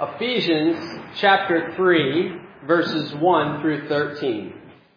Ephesians chapter 3, verses 1 through 13.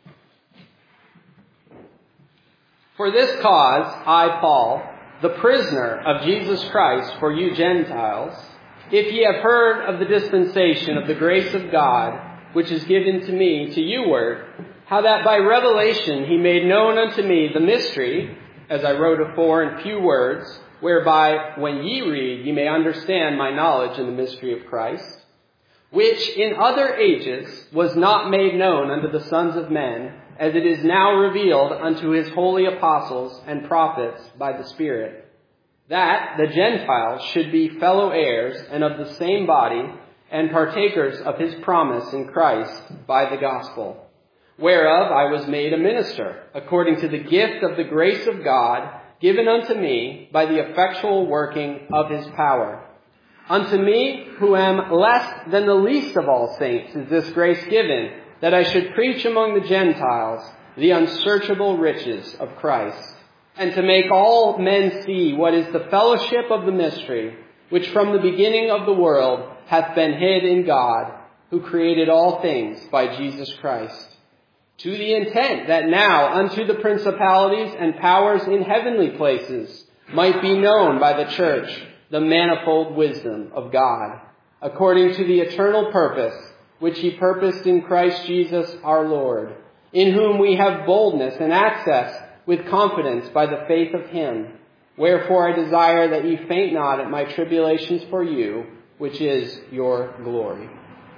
For this cause, I, Paul, the prisoner of Jesus Christ for you Gentiles, if ye have heard of the dispensation of the grace of God, which is given to me to you word, how that by revelation he made known unto me the mystery, as I wrote afore in few words, whereby when ye read ye may understand my knowledge in the mystery of Christ, which in other ages was not made known unto the sons of men, as it is now revealed unto his holy apostles and prophets by the Spirit, that the Gentiles should be fellow heirs and of the same body, and partakers of his promise in Christ by the gospel, whereof I was made a minister, according to the gift of the grace of God, given unto me by the effectual working of his power. Unto me, who am less than the least of all saints, is this grace given, that I should preach among the Gentiles the unsearchable riches of Christ, and to make all men see what is the fellowship of the mystery, which from the beginning of the world hath been hid in God, who created all things by Jesus Christ, to the intent that now unto the principalities and powers in heavenly places might be known by the church the manifold wisdom of God, according to the eternal purpose which he purposed in Christ Jesus our Lord, in whom we have boldness and access with confidence by the faith of him. Wherefore I desire that ye faint not at my tribulations for you, which is your glory.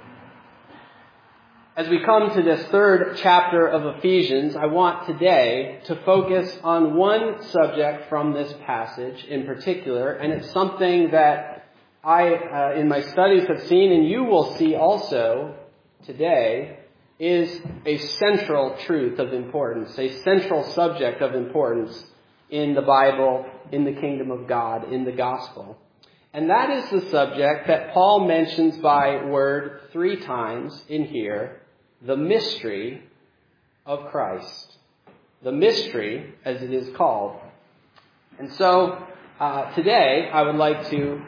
As we come to this third chapter of Ephesians, I want today to focus on one subject from this passage in particular, and it's something that I, in my studies, have seen, and you will see also today, is a central truth of importance, a central subject of importance in the Bible, in the kingdom of God, in the gospel. And that is the subject that Paul mentions by word 3 times in here, the mystery of Christ. The mystery, as it is called. And so, today I would like to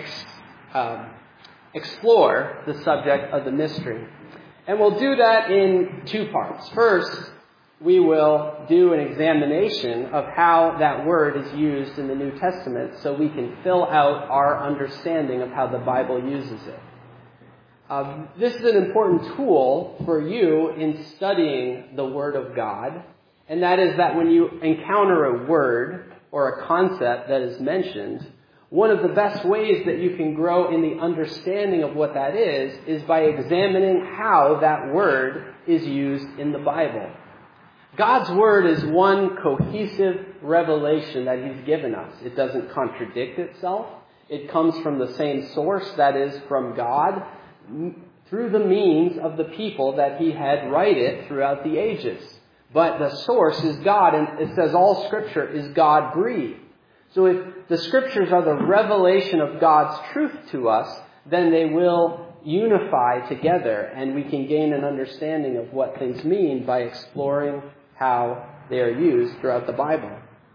explore the subject of the mystery. And we'll do that in 2 parts. First, we will do an examination of how that word is used in the New Testament so we can fill out our understanding of how the Bible uses it. This is an important tool for you in studying the Word of God, and that is that when you encounter a word or a concept that is mentioned, one of the best ways that you can grow in the understanding of what that is by examining how that word is used in the Bible. God's Word is one cohesive revelation that He's given us. It doesn't contradict itself. It comes from the same source, that is, from God, through the means of the people that He had write it throughout the ages. But the source is God, and it says all Scripture is God-breathed. So if the Scriptures are the revelation of God's truth to us, then they will unify together, and we can gain an understanding of what things mean by exploring how they are used throughout the Bible.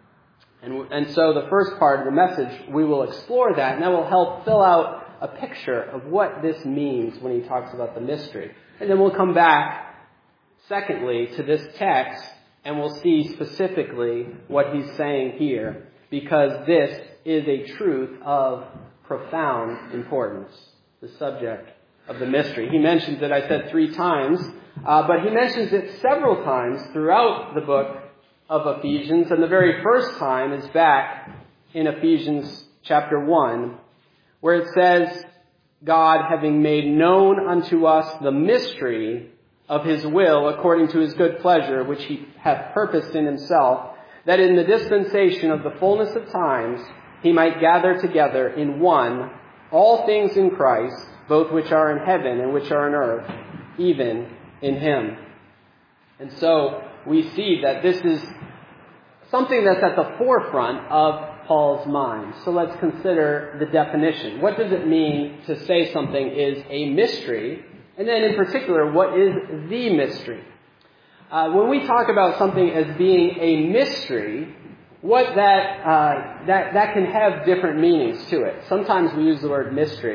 And so the first part of the message, we will explore that, and that will help fill out a picture of what this means when he talks about the mystery. And then we'll come back, secondly, to this text, and we'll see specifically what he's saying here, because this is a truth of profound importance, the subject of the mystery. He mentions it, I said 3 times, but he mentions it several times throughout the book of Ephesians, and the very first time is back in Ephesians chapter 1, where it says, God having made known unto us the mystery of his will according to his good pleasure, which he hath purposed in himself, that in the dispensation of the fullness of times he might gather together in one all things in Christ, both which are in heaven and which are in earth, even in him. And so we see that this is something that's at the forefront of Paul's mind. So let's consider the definition. What does it mean to say something is a mystery? And then in particular, what is the mystery? When we talk about something as being a mystery, what that can have different meanings to it. Sometimes we use the word mystery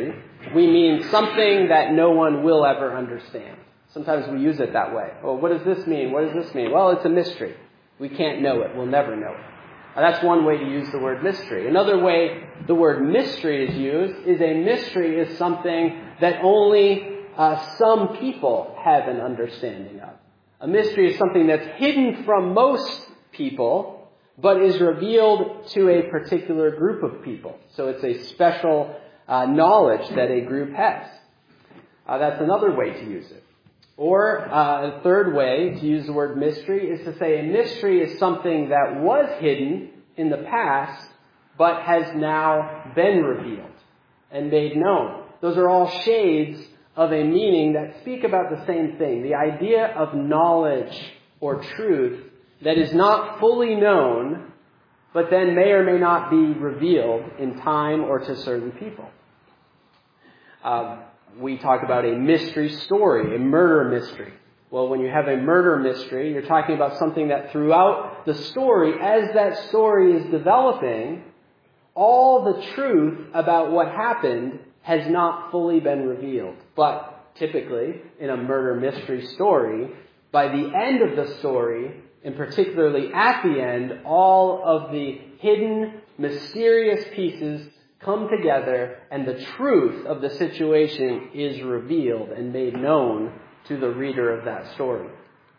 we mean something that no one will ever understand. Sometimes we use it that way. Well, what does this mean? What does this mean? Well, it's a mystery. We can't know it. We'll never know it. That's one way to use the word mystery. Another way the word mystery is used is a mystery is something that only some people have an understanding of. A mystery is something that's hidden from most people, but is revealed to a particular group of people. So it's a special knowledge that a group has. That's another way to use it. Or a third way to use the word mystery is to say a mystery is something that was hidden in the past, but has now been revealed and made known. Those are all shades of a meaning that speak about the same thing. The idea of knowledge or truth that is not fully known, but then may or may not be revealed in time or to certain people. We talk about a mystery story, a murder mystery. Well, when you have a murder mystery, you're talking about something that throughout the story, as that story is developing, all the truth about what happened has not fully been revealed. But typically, in a murder mystery story, by the end of the story, and particularly at the end, all of the hidden, mysterious pieces come together and the truth of the situation is revealed and made known to the reader of that story.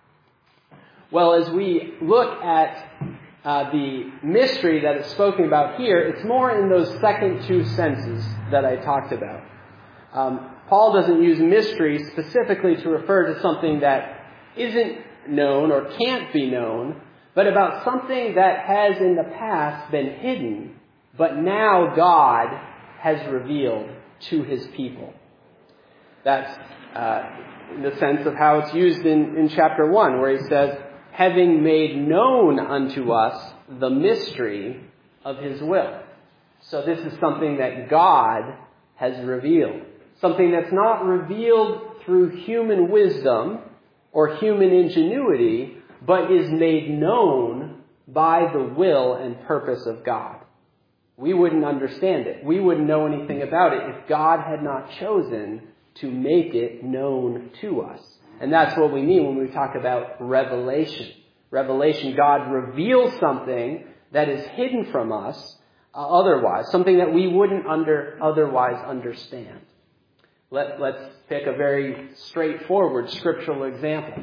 Well, as we look at the mystery that is spoken about here, it's more in those second two senses that I talked about. Paul doesn't use mystery specifically to refer to something that isn't known or can't be known, but about something that has in the past been hidden, but now God has revealed to his people. That's in the sense of how it's used in chapter 1, where he says, having made known unto us the mystery of his will. So this is something that God has revealed. Something that's not revealed through human wisdom or human ingenuity, but is made known by the will and purpose of God. We wouldn't understand it. We wouldn't know anything about it if God had not chosen to make it known to us. And that's what we mean when we talk about revelation. Revelation, God reveals something that is hidden from us otherwise, something that we wouldn't otherwise understand. Let's pick a very straightforward scriptural example.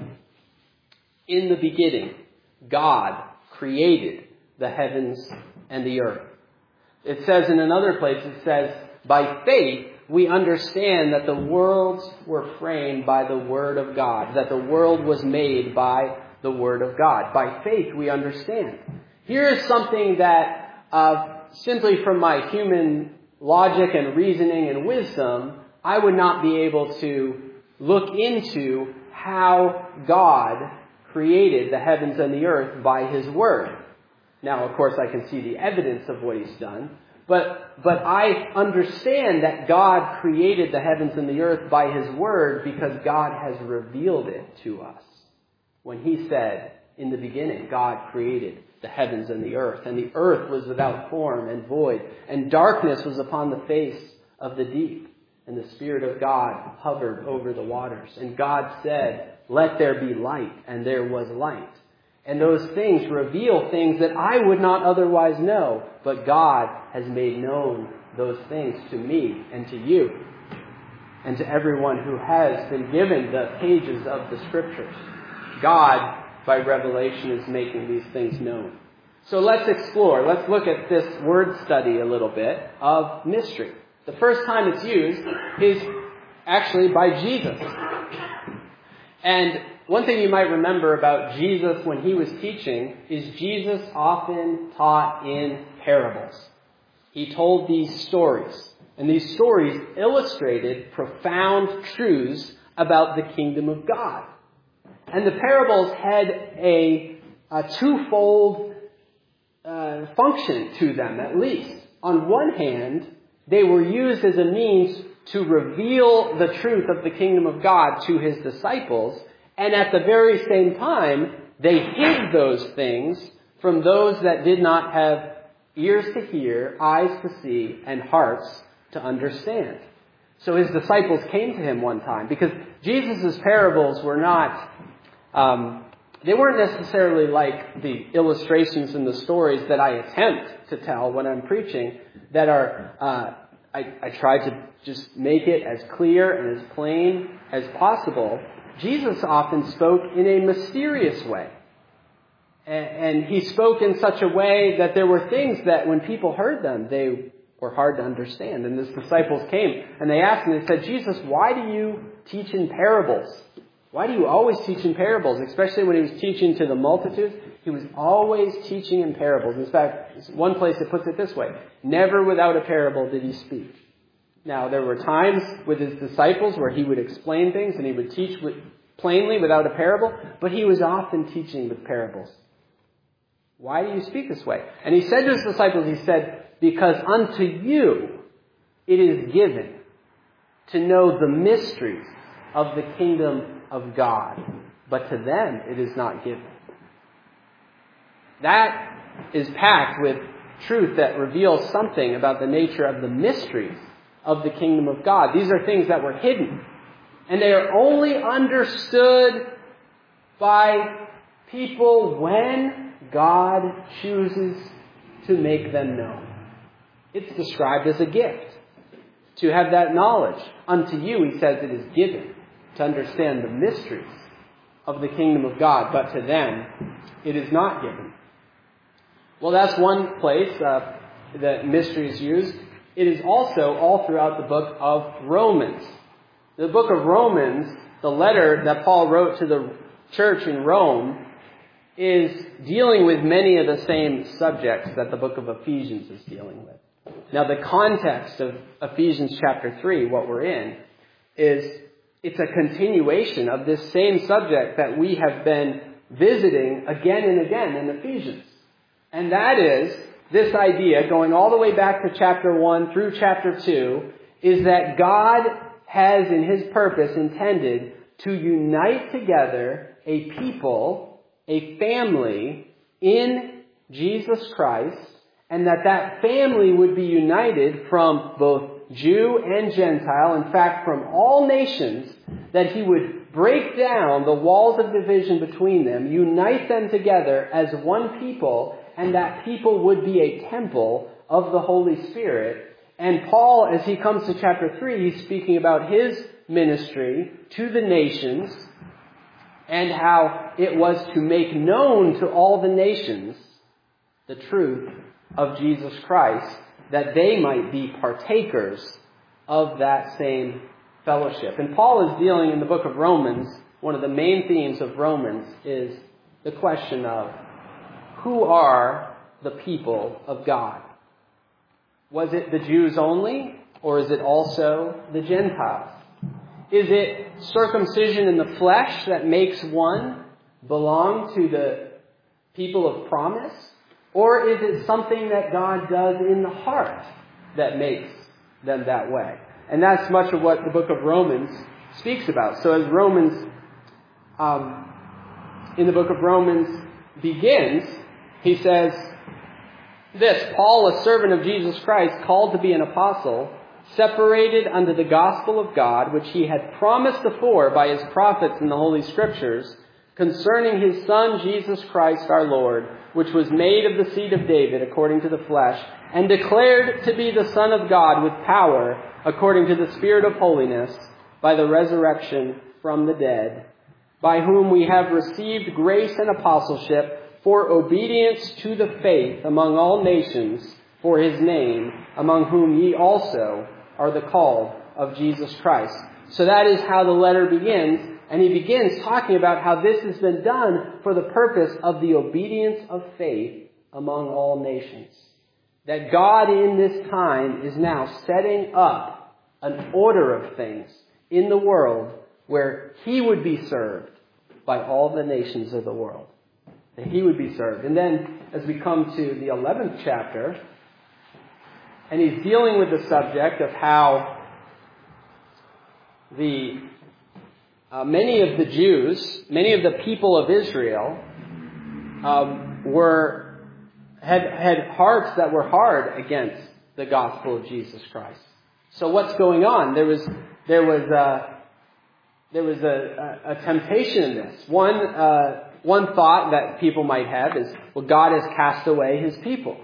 In the beginning, God created the heavens and the earth. It says in another place, it says, by faith, we understand that the worlds were framed by the Word of God, that the world was made by the Word of God. By faith, we understand. Here is something that simply from my human logic and reasoning and wisdom, I would not be able to look into how God created the heavens and the earth by his Word. Now, of course, I can see the evidence of what he's done, but I understand that God created the heavens and the earth by his Word because God has revealed it to us. When he said, in the beginning, God created the heavens and the earth was without form and void, and darkness was upon the face of the deep, and the Spirit of God hovered over the waters. And God said, let there be light, and there was light. And those things reveal things that I would not otherwise know. But God has made known those things to me and to you. And to everyone who has been given the pages of the Scriptures. God, by revelation, is making these things known. So let's explore. Let's look at this word study a little bit of mystery. The first time it's used is actually by Jesus. And one thing you might remember about Jesus when he was teaching is Jesus often taught in parables. He told these stories. And these stories illustrated profound truths about the kingdom of God. And the parables had a twofold function to them, at least. On one hand, they were used as a means to reveal the truth of the kingdom of God to his disciples. And at the very same time, they hid those things from those that did not have ears to hear, eyes to see, and hearts to understand. So his disciples came to him one time, because Jesus' parables were not, they weren't necessarily like the illustrations and the stories that I attempt to tell when I'm preaching, that are, I try to just make it as clear and as plain as possible. Jesus often spoke in a mysterious way. And he spoke in such a way that there were things that when people heard them, they were hard to understand. And his disciples came and they asked him, they said, Jesus, why do you teach in parables? Why do you always teach in parables? Especially when he was teaching to the multitudes, he was always teaching in parables. In fact, one place it puts it this way: never without a parable did he speak. Now, there were times with his disciples where he would explain things and he would teach plainly without a parable, but he was often teaching with parables. Why do you speak this way? And he said to his disciples, he said, because unto you it is given to know the mysteries of the kingdom of God, but to them it is not given. That is packed with truth that reveals something about the nature of the mysteries of the kingdom of God. These are things that were hidden, and they are only understood by people when God chooses to make them known. It's described as a gift to have that knowledge. Unto you, he says, it is given to understand the mysteries of the kingdom of God, but to them it is not given. Well, that's one place that mystery is used. It is also all throughout the book of Romans. The book of Romans, the letter that Paul wrote to the church in Rome, is dealing with many of the same subjects that the book of Ephesians is dealing with. Now, the context of Ephesians chapter 3, what we're in, is it's a continuation of this same subject that we have been visiting again and again in Ephesians. And that is this idea, going all the way back to chapter 1 through chapter 2, is that God has in his purpose intended to unite together a people, a family in Jesus Christ, and that family would be united from both Jew and Gentile, in fact from all nations, that he would break down the walls of division between them, unite them together as one people, and that people would be a temple of the Holy Spirit. And Paul, as he comes to chapter 3, he's speaking about his ministry to the nations and how it was to make known to all the nations the truth of Jesus Christ, that they might be partakers of that same fellowship. And Paul is dealing in the book of Romans, one of the main themes of Romans is the question of who are the people of God? Was it the Jews only, or is it also the Gentiles? Is it circumcision in the flesh that makes one belong to the people of promise? Or is it something that God does in the heart that makes them that way? And that's much of what the book of Romans speaks about. So as Romans, in the book of Romans begins, he says this: Paul, a servant of Jesus Christ, called to be an apostle, separated unto the gospel of God, which he had promised afore by his prophets in the Holy Scriptures, concerning his Son, Jesus Christ our Lord, which was made of the seed of David according to the flesh, and declared to be the Son of God with power, according to the Spirit of holiness, by the resurrection from the dead, by whom we have received grace and apostleship for obedience to the faith among all nations, for his name, among whom ye also are the called of Jesus Christ. So that is how the letter begins. And he begins talking about how this has been done for the purpose of the obedience of faith among all nations. That God in this time is now setting up an order of things in the world where he would be served by all the nations of the world. That he would be served. And then as we come to the 11th chapter, and he's dealing with the subject of how many of the Jews, many of the people of Israel, had hearts that were hard against the gospel of Jesus Christ. So what's going on? There was a temptation in this. One thought that people might have is, well, God has cast away his people.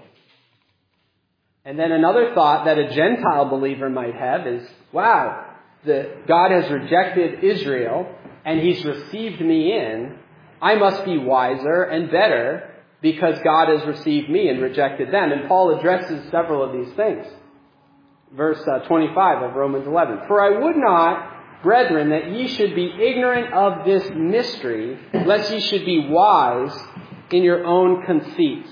And then another thought that a Gentile believer might have is, wow, God has rejected Israel and he's received me in. I must be wiser and better because God has received me and rejected them. And Paul addresses several of these things. Verse 25 of Romans 11. For I would not, brethren, that ye should be ignorant of this mystery, lest ye should be wise in your own conceits.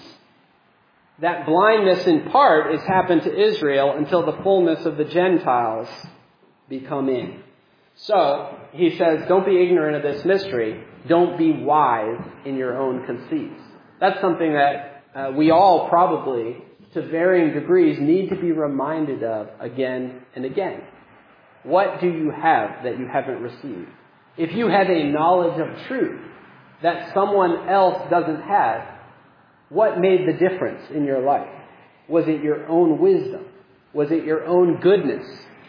That blindness in part has happened to Israel until the fullness of the Gentiles become in. So, he says, don't be ignorant of this mystery. Don't be wise in your own conceits. That's something that we all probably, to varying degrees, need to be reminded of again and again. What do you have that you haven't received? If you have a knowledge of truth that someone else doesn't have, what made the difference in your life? Was it your own wisdom? Was it your own goodness?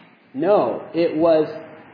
No, it was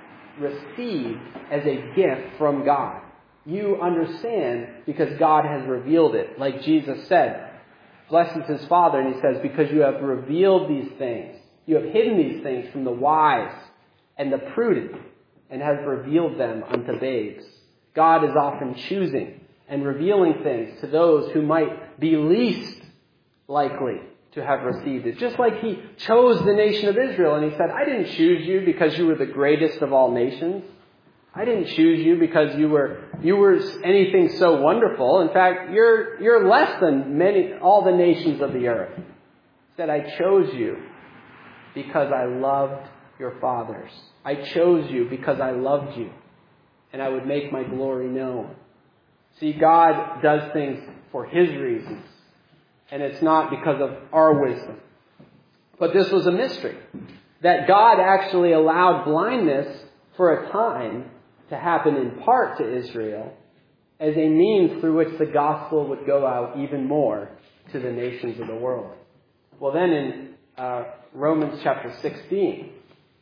received as a gift from God. You understand because God has revealed it. Like Jesus said, blesses his Father, and he says, because you have revealed these things, you have hidden these things from the wise and the prudent, and has revealed them unto babes. God is often choosing and revealing things to those who might be least likely to have received it. Just like he chose the nation of Israel, and he said, I didn't choose you because you were the greatest of all nations. I didn't choose you because you were anything so wonderful. In fact, you're less than all the nations of the earth. He said, I chose you because I loved your fathers. I chose you because I loved you, and I would make my glory known. See, God does things for his reasons, and it's not because of our wisdom. But this was a mystery, that God actually allowed blindness for a time to happen in part to Israel as a means through which the gospel would go out even more to the nations of the world. Well, then in Romans chapter 16,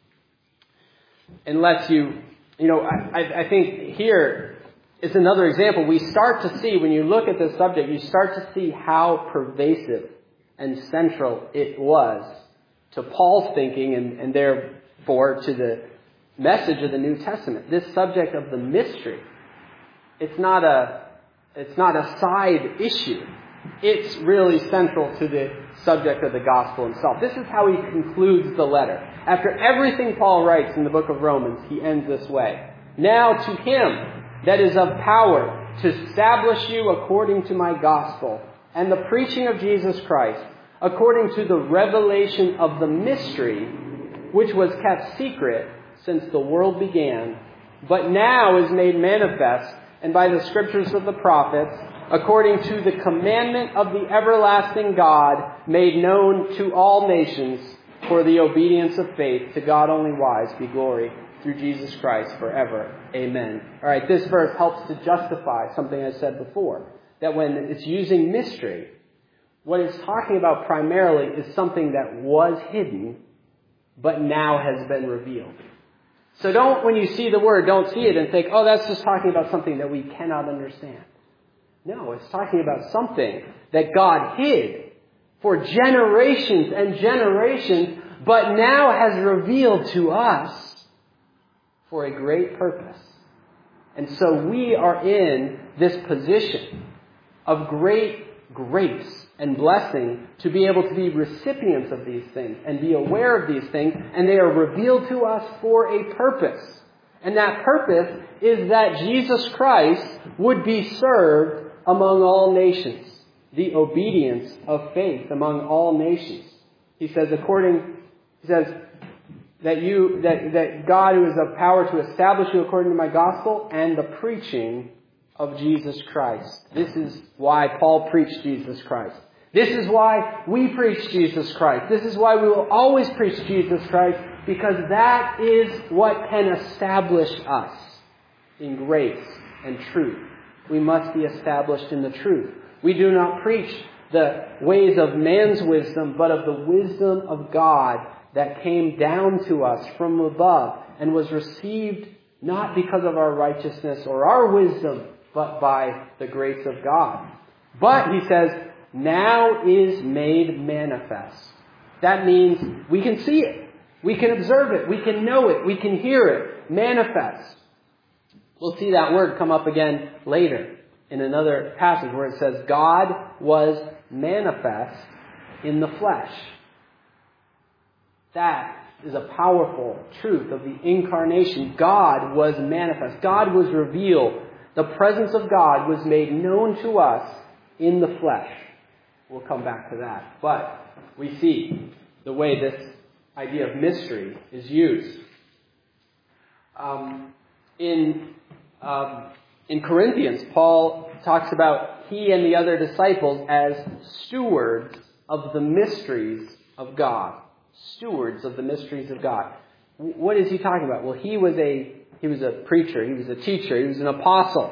unless I think here is another example. We start to see, when you look at this subject, you start to see how pervasive and central it was to Paul's thinking and therefore to the message of the New Testament. This subject of the mystery. It's not a side issue. It's really central to the subject of the gospel itself. This is how he concludes the letter. After everything Paul writes in the book of Romans, he ends this way. Now to him that is of power to establish you according to my gospel and the preaching of Jesus Christ, according to the revelation of the mystery, which was kept secret since the world began, but now is made manifest, and by the scriptures of the prophets, according to the commandment of the everlasting God, made known to all nations for the obedience of faith, to God only wise be glory through Jesus Christ forever. Amen. All right, this verse helps to justify something I said before, that when it's using mystery, what it's talking about primarily is something that was hidden, but now has been revealed. So when you see the word, don't see it and think, oh, that's just talking about something that we cannot understand. No, it's talking about something that God hid for generations and generations, but now has revealed to us for a great purpose. And so we are in this position of great grace and blessing to be able to be recipients of these things and be aware of these things, and they are revealed to us for a purpose. And that purpose is that Jesus Christ would be served among all nations. The obedience of faith among all nations. He says that God who is of power to establish you according to my gospel and the preaching of Jesus Christ. This is why Paul preached Jesus Christ. This is why we preach Jesus Christ. This is why we will always preach Jesus Christ, because that is what can establish us in grace and truth. We must be established in the truth. We do not preach the ways of man's wisdom, but of the wisdom of God that came down to us from above and was received not because of our righteousness or our wisdom, but by the grace of God. But, he says, now is made manifest. That means we can see it. We can observe it. We can know it. We can hear it. Manifest. We'll see that word come up again later in another passage where it says, God was manifest in the flesh. That is a powerful truth of the incarnation. God was manifest. God was revealed. The presence of God was made known to us in the flesh. We'll come back to that. But we see the way this idea of mystery is used. In Corinthians, Paul talks about he and the other disciples as stewards of the mysteries of God. Stewards of the mysteries of God. What is he talking about? Well, he was a preacher, he was a teacher, he was an apostle.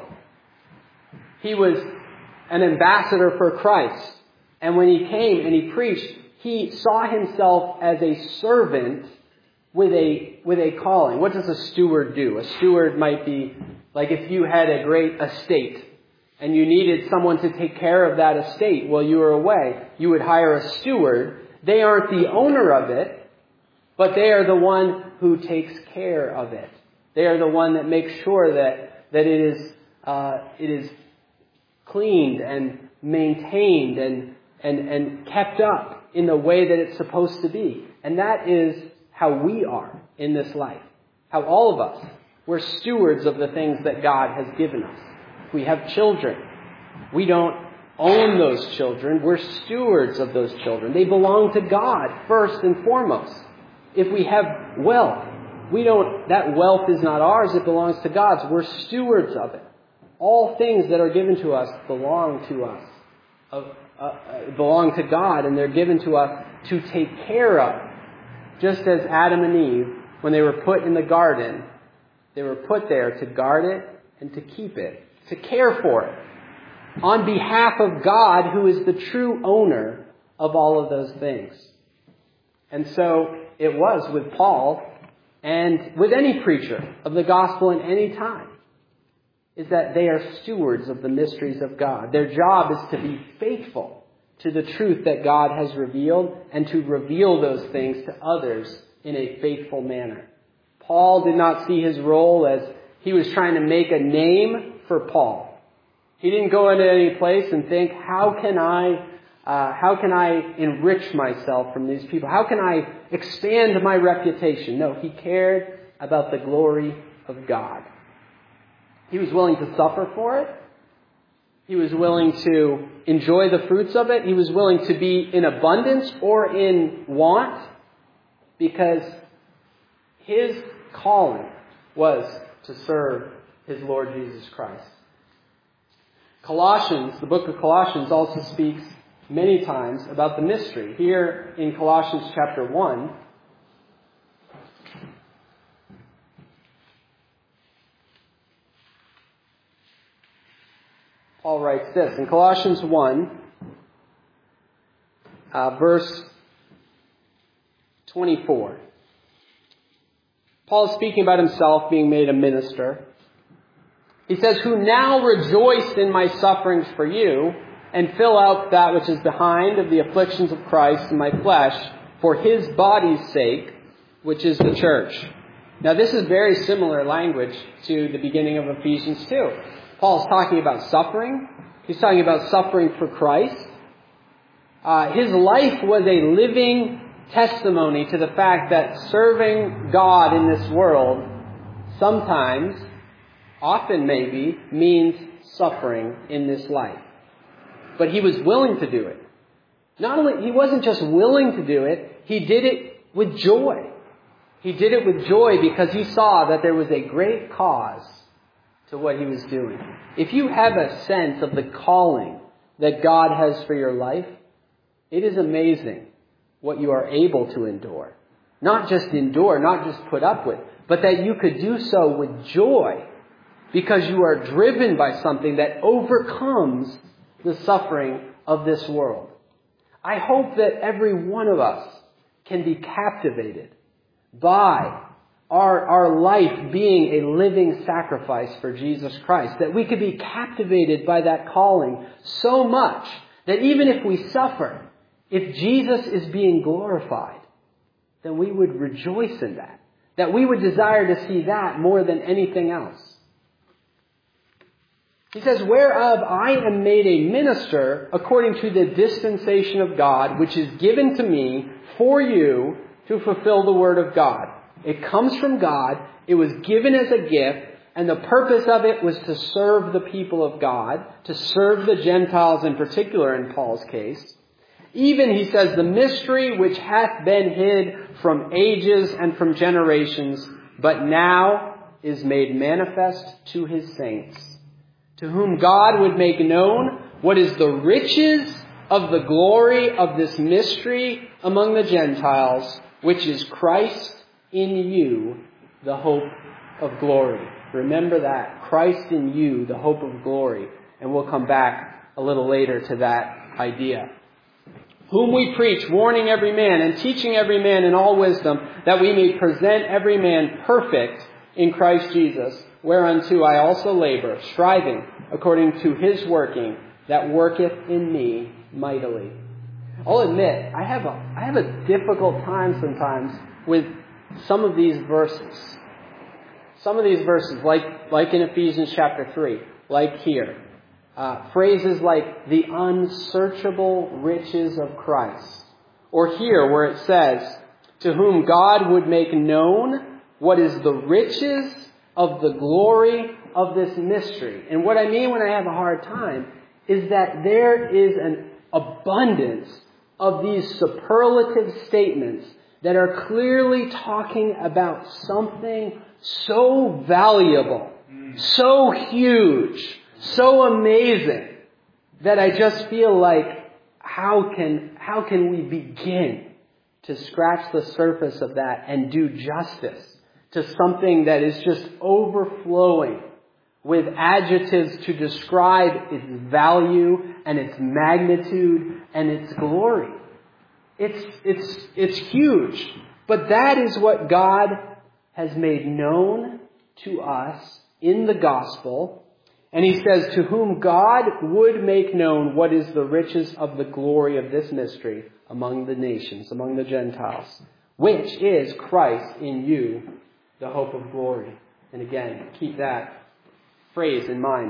He was an ambassador for Christ. And when he came and he preached, he saw himself as a servant with a calling. What does a steward do? A steward might be like if you had a great estate and you needed someone to take care of that estate while you were away. You would hire a steward. They aren't the owner of it, but they are the one who takes care of it. They are the one that makes sure that it is cleaned and maintained and kept up in the way that it's supposed to be. And that is how we are in this life. How all of us, we're stewards of the things that God has given us. We have children. We don't own those children. We're stewards of those children. They belong to God first and foremost. If we have wealth, that wealth is not ours. It belongs to God's. We're stewards of it. All things that are given to us belong to us. Belong to God, and they're given to us to take care of. Just as Adam and Eve, when they were put in the garden, they were put there to guard it and to keep it, to care for it, on behalf of God, who is the true owner of all of those things. And so it was with Paul and with any preacher of the gospel in any time, is that they are stewards of the mysteries of God. Their job is to be faithful to the truth that God has revealed and to reveal those things to others in a faithful manner. Paul did not see his role as he was trying to make a name for Paul. He didn't go into any place and think, how can I enrich myself from these people? How can I expand my reputation? No, he cared about the glory of God. He was willing to suffer for it. He was willing to enjoy the fruits of it. He was willing to be in abundance or in want, because his calling was to serve his Lord Jesus Christ. Colossians, the book of Colossians, also speaks many times about the mystery. Here in Colossians chapter 1, Paul writes this. In Colossians 1, verse 24. Paul is speaking about himself being made a minister. He says, who now rejoice in my sufferings for you, and fill out that which is behind of the afflictions of Christ in my flesh, for his body's sake, which is the church. Now this is very similar language to the beginning of Ephesians 2. Paul's talking about suffering. He's talking about suffering for Christ. His life was a living testimony to the fact that serving God in this world sometimes, often maybe, means suffering in this life. But he was willing to do it. He wasn't just willing to do it, he did it with joy. He did it with joy because he saw that there was a great cause to what he was doing. If you have a sense of the calling that God has for your life, it is amazing what you are able to endure. Not just endure, not just put up with, but that you could do so with joy because you are driven by something that overcomes the suffering of this world. I hope that every one of us can be captivated by our life being a living sacrifice for Jesus Christ. That we could be captivated by that calling so much that even if we suffer, if Jesus is being glorified, then we would rejoice in that. That we would desire to see that more than anything else. He says, whereof I am made a minister according to the dispensation of God, which is given to me for you to fulfill the word of God. It comes from God. It was given as a gift. And the purpose of it was to serve the people of God, to serve the Gentiles in particular in Paul's case. Even, he says, the mystery which hath been hid from ages and from generations, but now is made manifest to his saints, to whom God would make known what is the riches of the glory of this mystery among the Gentiles, which is Christ in you, the hope of glory. Remember that. Christ in you, the hope of glory. And we'll come back a little later to that idea. Whom we preach, warning every man and teaching every man in all wisdom, that we may present every man perfect in Christ Jesus, whereunto I also labor, striving according to his working that worketh in me mightily. I'll admit, I have a difficult time sometimes with some of these verses. Some of these verses, like in Ephesians chapter 3, like here. Phrases like the unsearchable riches of Christ. Or here where it says, to whom God would make known what is the riches of the glory of this mystery. And what I mean when I have a hard time is that there is an abundance of these superlative statements that are clearly talking about something so valuable, so huge, so amazing, that I just feel like how can we begin to scratch the surface of that and do justice to something that is just overflowing with adjectives to describe its value and its magnitude and its glory. It's huge. But that is what God has made known to us in the gospel. And he says, to whom God would make known what is the riches of the glory of this mystery among the nations, among the Gentiles, which is Christ in you, the hope of glory. And again, keep that phrase in mind.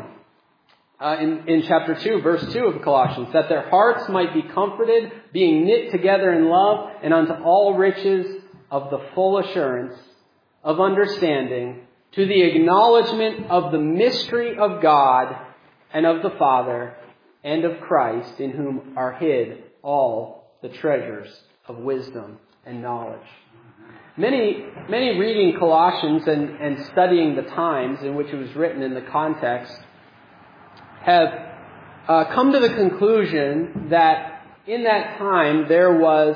In chapter 2, verse 2 of Colossians, that their hearts might be comforted, being knit together in love, and unto all riches of the full assurance of understanding, to the acknowledgement of the mystery of God and of the Father and of Christ, in whom are hid all the treasures of wisdom and knowledge. Many reading Colossians and studying the times in which it was written in the context have come to the conclusion that in that time there was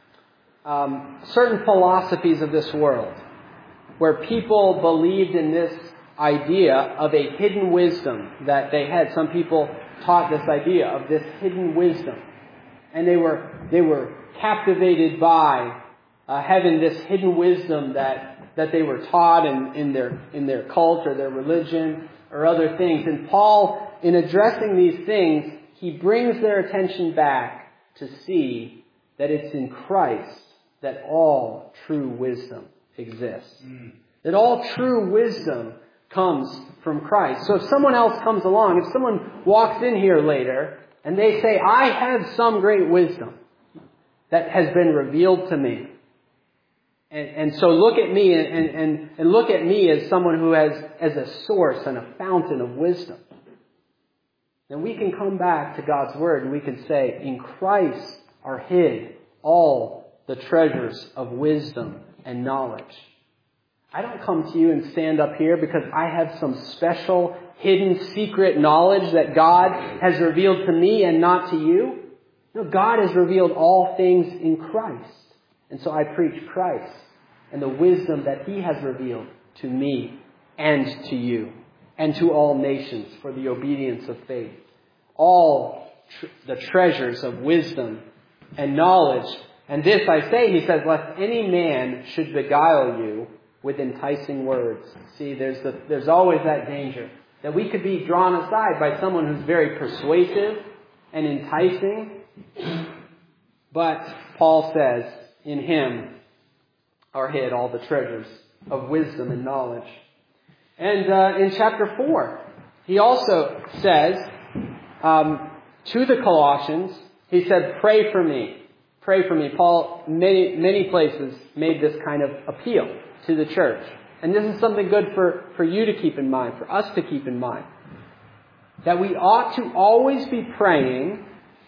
certain philosophies of this world where people believed in this idea of a hidden wisdom that they had. Some people taught this idea of this hidden wisdom, and they were captivated by having this hidden wisdom that they were taught in their cult or their religion or other things. And Paul, in addressing these things, he brings their attention back to see that it's in Christ that all true wisdom exists. That all true wisdom comes from Christ. So if someone else comes along, if someone walks in here later and they say, I have some great wisdom that has been revealed to me, and so look at me and look at me as someone who has as a source and a fountain of wisdom, then we can come back to God's Word and we can say, in Christ are hid all the treasures of wisdom and knowledge. I don't come to you and stand up here because I have some special, hidden, secret knowledge that God has revealed to me and not to you. No, God has revealed all things in Christ. And so I preach Christ and the wisdom that He has revealed to me and to you and to all nations for the obedience of faith. All the treasures of wisdom and knowledge And this I say, he says, lest any man should beguile you with enticing words. See, there's always that danger that we could be drawn aside by someone who's very persuasive and enticing. But Paul says, in him are hid all the treasures of wisdom and knowledge. And in chapter 4, he also says to the Colossians, he said, pray for me. Pray for me. Paul, many places, made this kind of appeal to the church. And this is something good for you to keep in mind, for us to keep in mind. That we ought to always be praying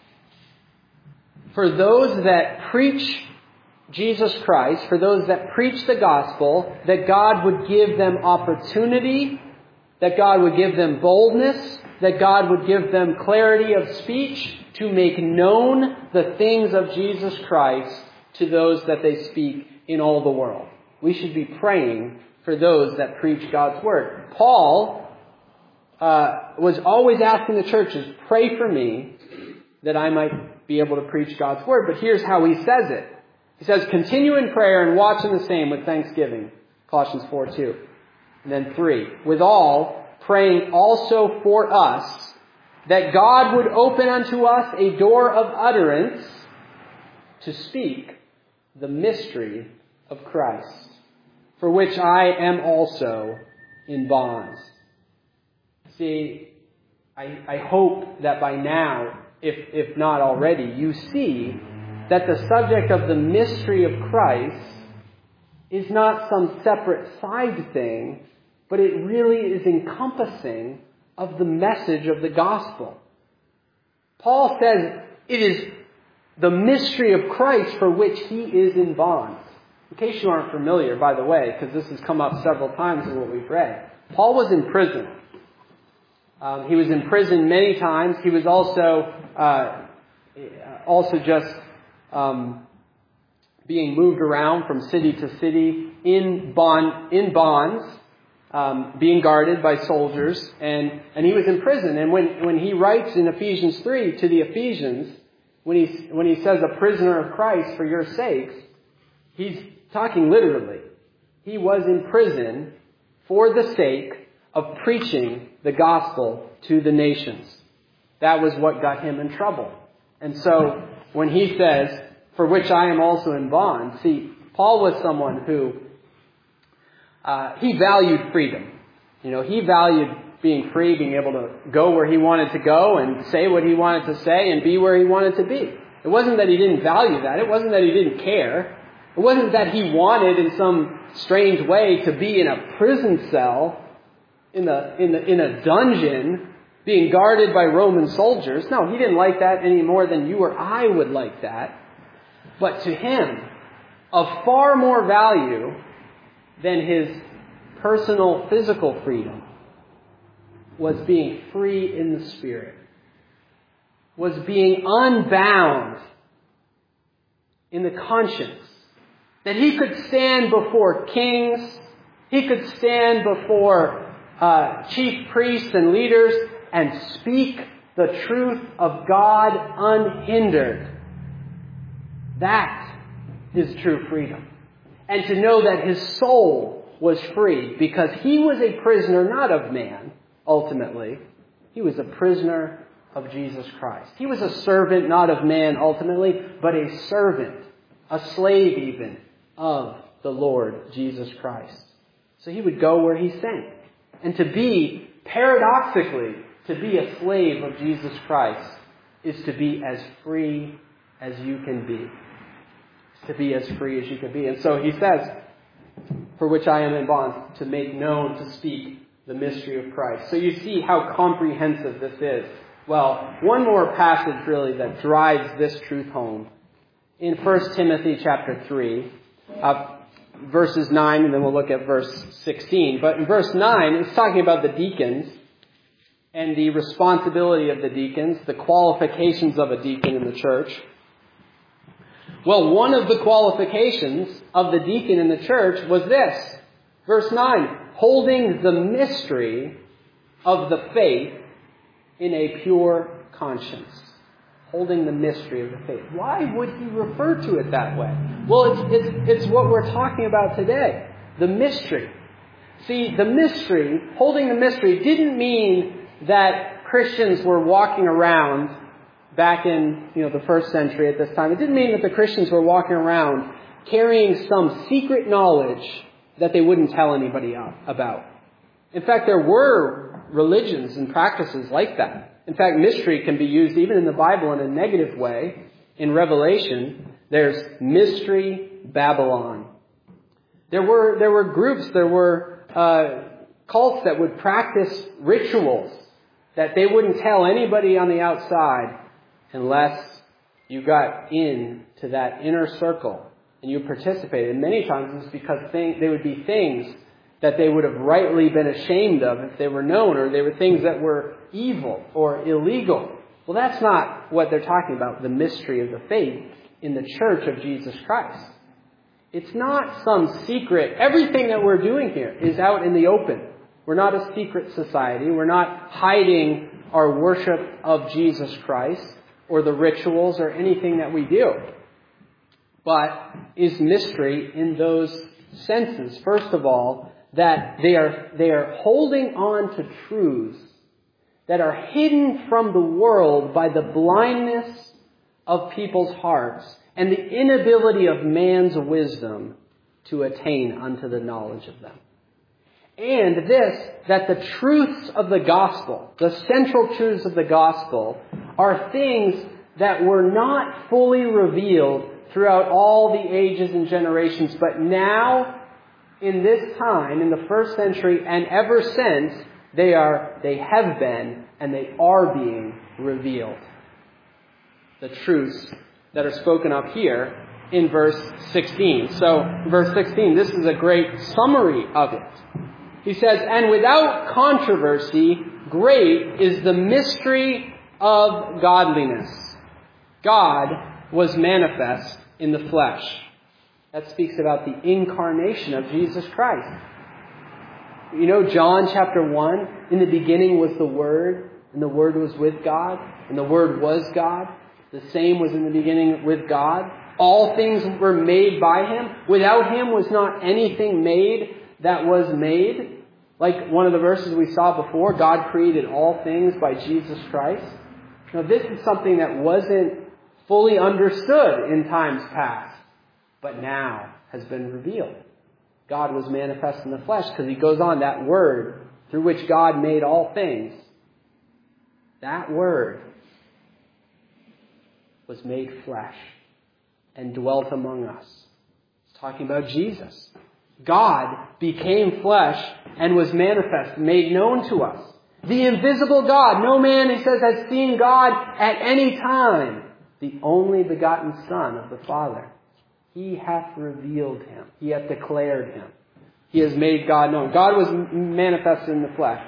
for those that preach Jesus Christ, for those that preach the gospel, that God would give them opportunity, that God would give them boldness, that God would give them clarity of speech to make known the things of Jesus Christ to those that they speak in all the world. We should be praying for those that preach God's word. Paul was always asking the churches, pray for me that I might be able to preach God's word. But here's how he says it. He says, continue in prayer and watch in the same with thanksgiving. Colossians 4:2. And then 3. Withal, praying also for us, that God would open unto us a door of utterance to speak the mystery of Christ, for which I am also in bonds. See, I hope that by now, if not already, you see that the subject of the mystery of Christ is not some separate side thing, but it really is encompassing of the message of the gospel. Paul says it is the mystery of Christ for which he is in bonds. In case you aren't familiar, by the way, because this has come up several times in what we've read, Paul was in prison. He was in prison many times. He was also just being moved around from city to city in bonds, being guarded by soldiers, and he was in prison. And when he writes in Ephesians 3 to the Ephesians, when he says a prisoner of Christ for your sakes, he's talking literally. He was in prison for the sake of preaching the gospel to the nations. That was what got him in trouble. And so when he says, for which I am also in bonds, see, Paul was someone who he valued freedom. You know, he valued being free, being able to go where he wanted to go and say what he wanted to say and be where he wanted to be. It wasn't that he didn't value that. It wasn't that he didn't care. It wasn't that he wanted in some strange way to be in a prison cell in a dungeon being guarded by Roman soldiers. No, he didn't like that any more than you or I would like that. But to him, of far more value than his personal physical freedom was being free in the Spirit, was being unbound in the conscience, that he could stand before kings, he could stand before chief priests and leaders and speak the truth of God unhindered. That is true freedom. And to know that his soul was free because he was a prisoner not of man, ultimately. He was a prisoner of Jesus Christ. He was a servant not of man, ultimately, but a servant, a slave even, of the Lord Jesus Christ. So he would go where he sent. And to be, paradoxically, to be a slave of Jesus Christ is to be as free as you can be. To be as free as you can be. And so he says, for which I am in bonds, to make known, to speak the mystery of Christ. So you see how comprehensive this is. Well, one more passage really that drives this truth home. In 1 Timothy chapter 3, verses 9, and then we'll look at verse 16. But in verse 9, it's talking about the deacons and the responsibility of the deacons, the qualifications of a deacon in the church. Well, one of the qualifications of the deacon in the church was this. Verse 9, holding the mystery of the faith in a pure conscience. Holding the mystery of the faith. Why would he refer to it that way? Well, it's what we're talking about today. The mystery. See, the mystery, holding the mystery, didn't mean that Christians were walking around back in the first century at this time. It didn't mean that the Christians were walking around carrying some secret knowledge that they wouldn't tell anybody about. In fact, there were religions and practices like that. In fact, mystery can be used even in the Bible in a negative way. In Revelation, there's Mystery Babylon. There were groups, there were cults that would practice rituals that they wouldn't tell anybody on the outside unless you got into that inner circle and you participated. And many times it's because they would be things that they would have rightly been ashamed of if they were known, or they were things that were evil or illegal. Well, that's not what they're talking about, the mystery of the faith in the church of Jesus Christ. It's not some secret. Everything that we're doing here is out in the open. We're not a secret society. We're not hiding our worship of Jesus Christ or the rituals or anything that we do. But is mystery in those senses. First of all, that they are holding on to truths that are hidden from the world by the blindness of people's hearts and the inability of man's wisdom to attain unto the knowledge of them. And this, that the truths of the gospel, the central truths of the gospel, are things that were not fully revealed throughout all the ages and generations, but now, in this time, in the first century, and ever since, they have been, and they are being revealed. The truths that are spoken of here in verse 16. So, verse 16, this is a great summary of it. He says, "And without controversy, great is the mystery of godliness. God was manifest in the flesh." That speaks about the incarnation of Jesus Christ. John chapter 1, in the beginning was the Word, and the Word was with God, and the Word was God. The same was in the beginning with God. All things were made by Him. Without Him was not anything made that was made. Like one of the verses we saw before, God created all things by Jesus Christ. Now this is something that wasn't fully understood in times past, but now has been revealed. God was manifest in the flesh, because he goes on, that Word through which God made all things, that Word was made flesh and dwelt among us. It's talking about Jesus. God became flesh and was manifest, made known to us. The invisible God. No man, he says, has seen God at any time. The only begotten Son of the Father. He hath revealed him. He hath declared him. He has made God known. God was manifest in the flesh.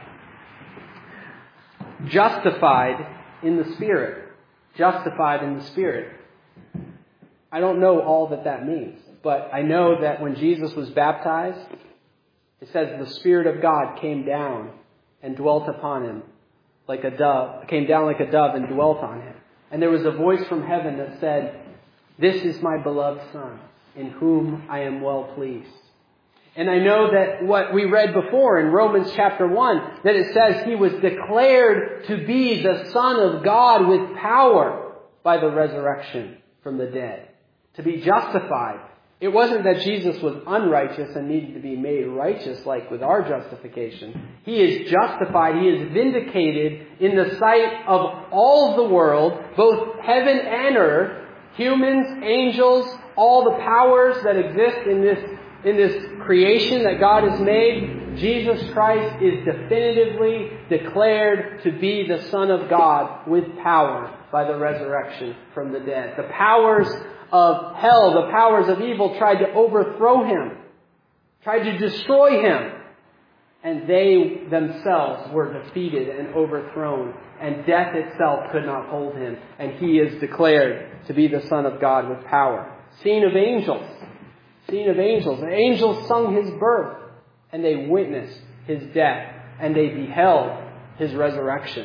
Justified in the Spirit. Justified in the Spirit. I don't know all that means, but I know that when Jesus was baptized, it says the Spirit of God came down and dwelt upon him like a dove, came down like a dove and dwelt on him. And there was a voice from heaven that said, "This is my beloved Son, in whom I am well pleased." And I know that what we read before in Romans chapter 1, that it says he was declared to be the Son of God with power by the resurrection from the dead. To be justified. It wasn't that Jesus was unrighteous and needed to be made righteous like with our justification. He is justified. He is vindicated in the sight of all of the world, both heaven and earth, humans, angels, all the powers that exist in this creation that God has made. Jesus Christ is definitively declared to be the Son of God with power by the resurrection from the dead. The powers of hell, the powers of evil tried to overthrow him, tried to destroy him, and they themselves were defeated and overthrown, and death itself could not hold him, and he is declared to be the Son of God with power. Seen of angels. The angels sung his birth, and they witnessed his death, and they beheld his resurrection.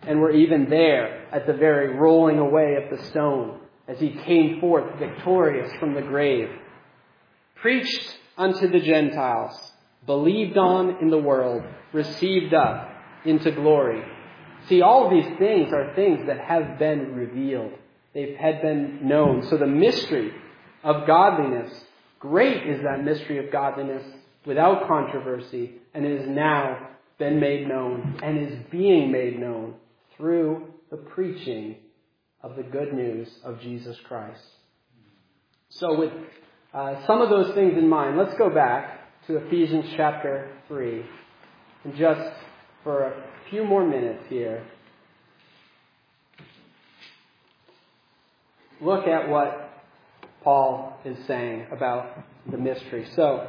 and were even there at the very rolling away of the stone as he came forth victorious from the grave. Preached unto the Gentiles, believed on in the world, received up into glory. See, all of these things are things that have been revealed. They had been known. So the mystery of godliness, great is that mystery of godliness without controversy, and it has now been made known and is being made known through the preaching of the good news of Jesus Christ. So with some of those things in mind, let's go back to Ephesians chapter 3. And just for a few more minutes here, look at what Paul is saying about the mystery. So,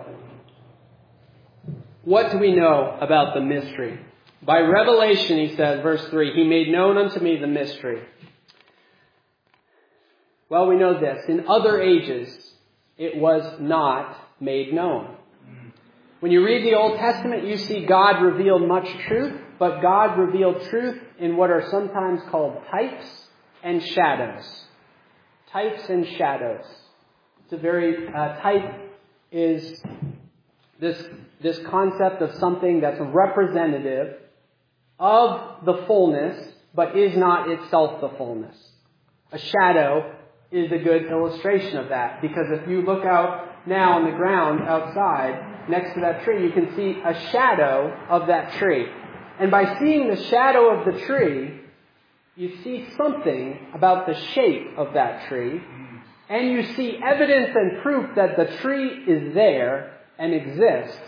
what do we know about the mystery? By revelation, he says, verse 3, he made known unto me the mystery. Well, we know this. In other ages, it was not made known. When you read the Old Testament, you see God revealed much truth, but God revealed truth in what are sometimes called types and shadows. Types and shadows. It's a very, type is this concept of something that's representative of the fullness, but is not itself the fullness. A shadow is a good illustration of that, because if you look out now on the ground outside next to that tree, you can see a shadow of that tree. And by seeing the shadow of the tree, you see something about the shape of that tree, and you see evidence and proof that the tree is there and exists,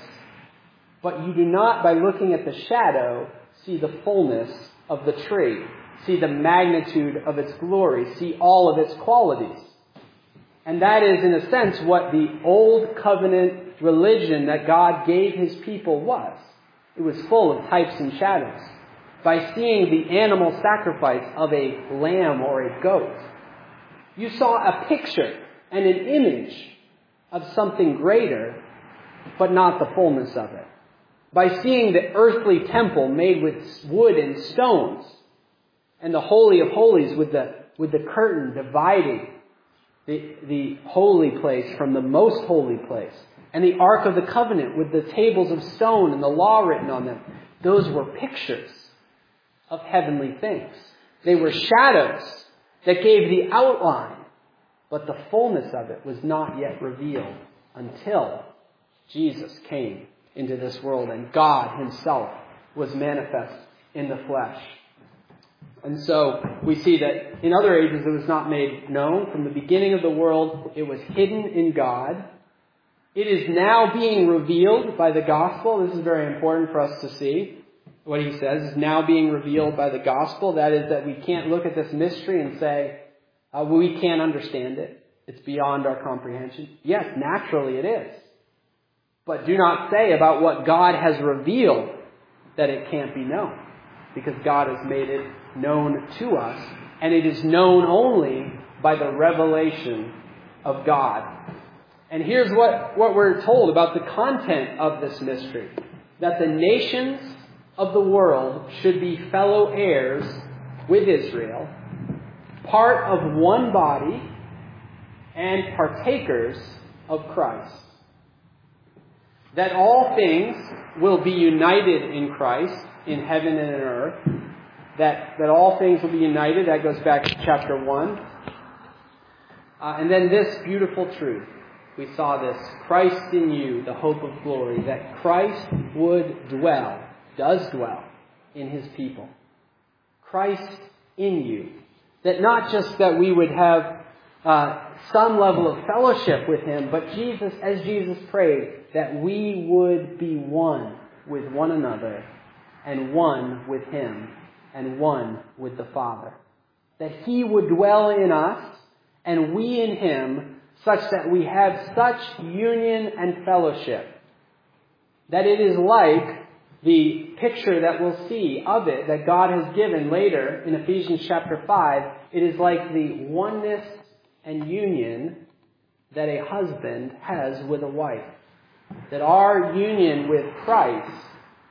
but you do not, by looking at the shadow, see the fullness of the tree, see the magnitude of its glory, see all of its qualities. And that is, in a sense, what the old covenant religion that God gave his people was. It was full of types and shadows. By seeing the animal sacrifice of a lamb or a goat, you saw a picture and an image of something greater, but not the fullness of it. By seeing the earthly temple made with wood and stones, and the Holy of Holies with the curtain dividing the holy place from the most holy place, and the Ark of the Covenant with the tables of stone and the law written on them, those were pictures of heavenly things. They were shadows that gave the outline, but the fullness of it was not yet revealed until Jesus came into this world and God himself was manifest in the flesh. And so we see that in other ages it was not made known. From the beginning of the world, it was hidden in God. It is now being revealed by the gospel. This is very important for us to see. What he says is now being revealed by the gospel. That is, that we can't look at this mystery and say, we can't understand it. It's beyond our comprehension. Yes, naturally it is. But do not say about what God has revealed that it can't be known, because God has made it known to us, and it is known only by the revelation of God. And here's what we're told about the content of this mystery: that the nations of the world should be fellow heirs with Israel, part of one body, and partakers of Christ. That all things will be united in Christ, in heaven and in earth. That all things will be united. That goes back to chapter 1. And then this beautiful truth. We saw this. Christ in you, the hope of glory. That Christ would does dwell in his people. Christ in you. That not just that we would have some level of fellowship with him, but Jesus, as Jesus prayed, that we would be one with one another, and one with him, and one with the Father. That he would dwell in us, and we in him, such that we have such union and fellowship, that it is like the picture that we'll see of it that God has given later in Ephesians chapter 5. It is like the oneness and union that a husband has with a wife. That our union with Christ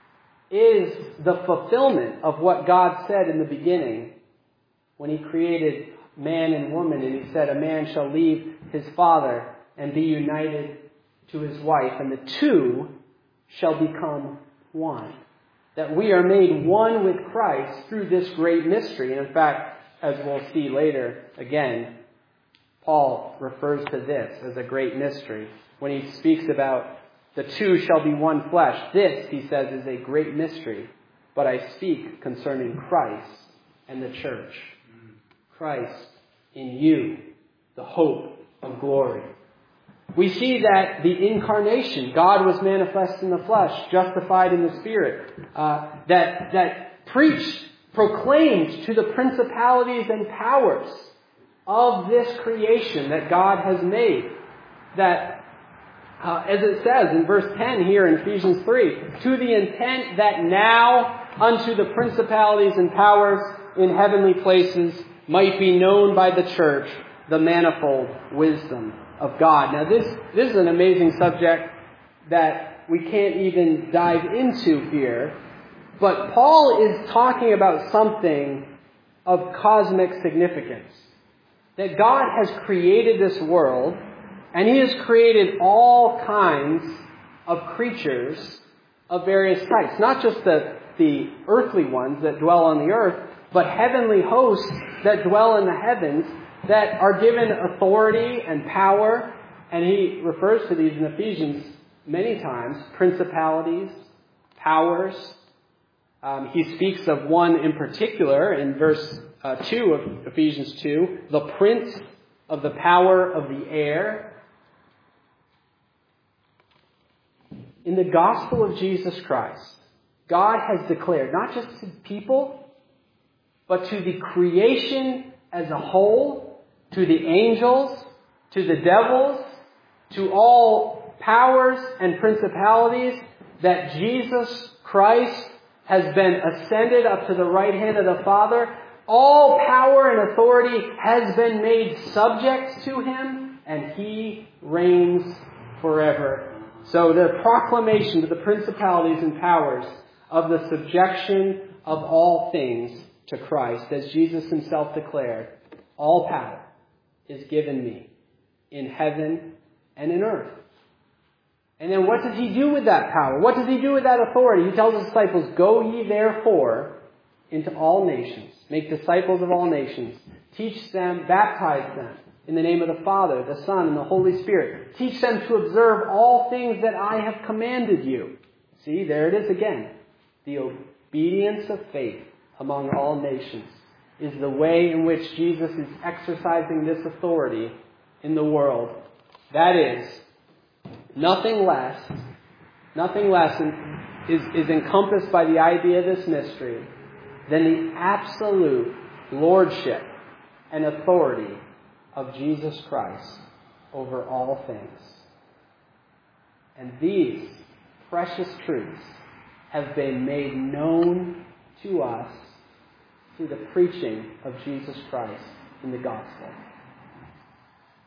is the fulfillment of what God said in the beginning when he created man and woman, and he said, a man shall leave his father and be united to his wife, and the two shall become one. That we are made one with Christ through this great mystery. And in fact, as we'll see later, again, Paul refers to this as a great mystery. When he speaks about the two shall be one flesh, this, he says, is a great mystery. But I speak concerning Christ and the church. Christ in you, the hope of glory. We see that the incarnation, God was manifest in the flesh, justified in the Spirit, that preached, proclaimed to the principalities and powers of this creation that God has made. That, as it says in verse 10 here in Ephesians 3, to the intent that now unto the principalities and powers in heavenly places might be known by the church the manifold wisdom of God. Now this is an amazing subject that we can't even dive into here, but Paul is talking about something of cosmic significance. That God has created this world, and he has created all kinds of creatures of various types. Not just the earthly ones that dwell on the earth, but heavenly hosts that dwell in the heavens that are given authority and power. And he refers to these in Ephesians many times. Principalities, powers. He speaks of one in particular in verse 2 of Ephesians 2. The prince of the power of the air. In the gospel of Jesus Christ, God has declared, not just to people, but to the creation as a whole, to the angels, to the devils, to all powers and principalities, that Jesus Christ has been ascended up to the right hand of the Father. All power and authority has been made subject to him, and he reigns forever. So the proclamation to the principalities and powers of the subjection of all things to Christ, as Jesus himself declared, all power is given me in heaven and in earth. And then what does he do with that power? What does he do with that authority? He tells his disciples, go ye therefore into all nations, make disciples of all nations, teach them, baptize them in the name of the Father, the Son, and the Holy Spirit. Teach them to observe all things that I have commanded you. See, there it is again. The obedience of faith among all nations is the way in which Jesus is exercising this authority in the world. That is, nothing less is encompassed by the idea of this mystery than the absolute lordship and authority of Jesus Christ over all things. And these precious truths have been made known to us through the preaching of Jesus Christ in the gospel.